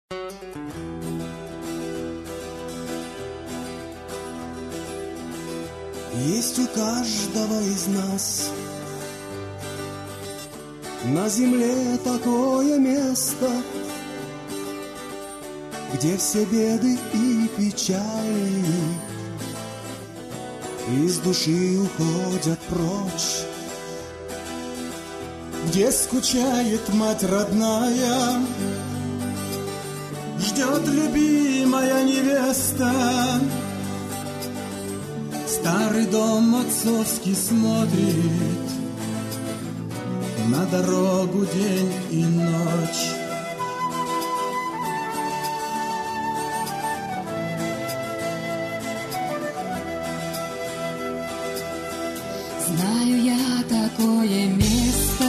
Есть у каждого из нас на земле такое место, где все беды и печали из души уходят прочь, где скучает мать родная, ждет любимая невеста. Старый дом отцовский смотрит на дорогу день и ночь. Знаю я такое место,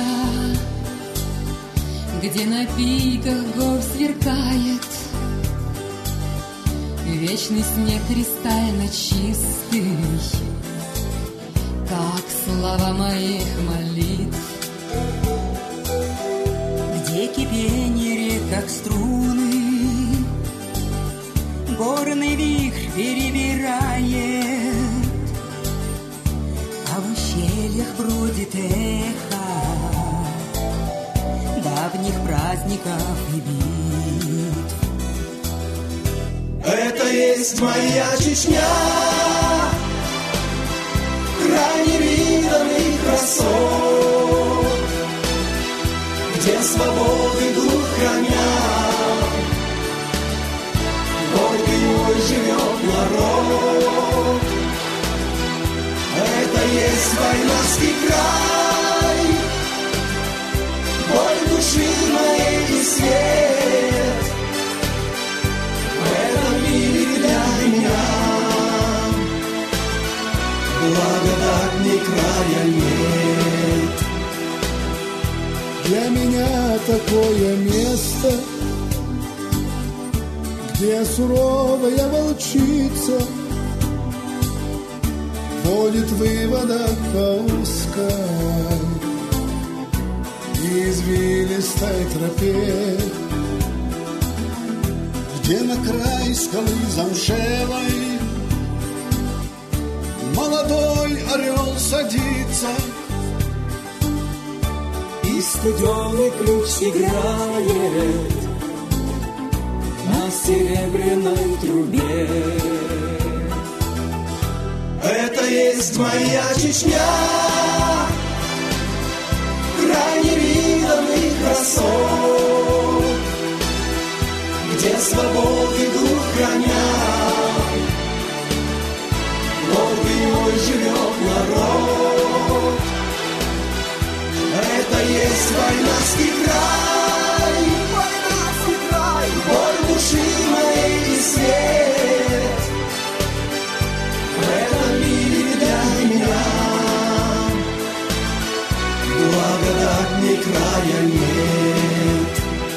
где на пиках гор сверкает вечный снег кристально чистый, как слова моих молитв, где кипение рек, как струны, горный вихрь перебирает, а в ущельях бродит эхо давних праздников и битв. Это есть моя Чечня, край невиданных красот, где свободы дух храня, гордый мой живет народ. Это есть войнарский край, боль души моей и свет. В этом мире для меня благодатней края нет. Для меня такое место, где суровая волчица ходит выводок по узкой извилистой тропе, где на край скалы замшелой молодой орел садится, и студеный ключ играет на серебряной трубе. Это есть моя Чечня, край невиданных красот, где свободы дух храня, гордый мой живет народ. Это есть войнарский край, боль души моей и свет. В этом мире для меня благодатней края нет.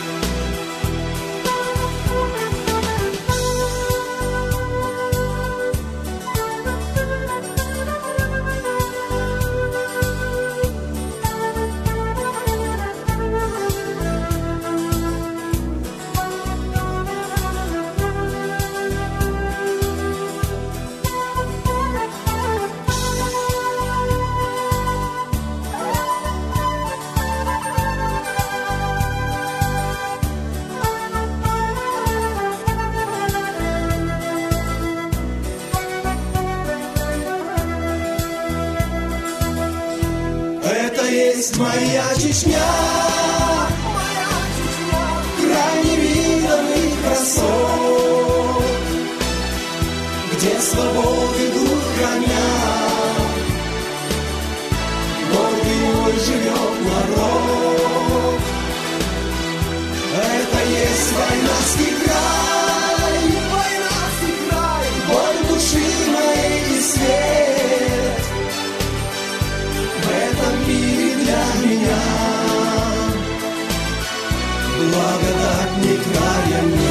Есть моя Чечня, край невиданных красот, где свободы дух храня, гордый мой живет народ. Это есть войнарский край, боль души моей и свет. В этом мире для меня благодатней края нет.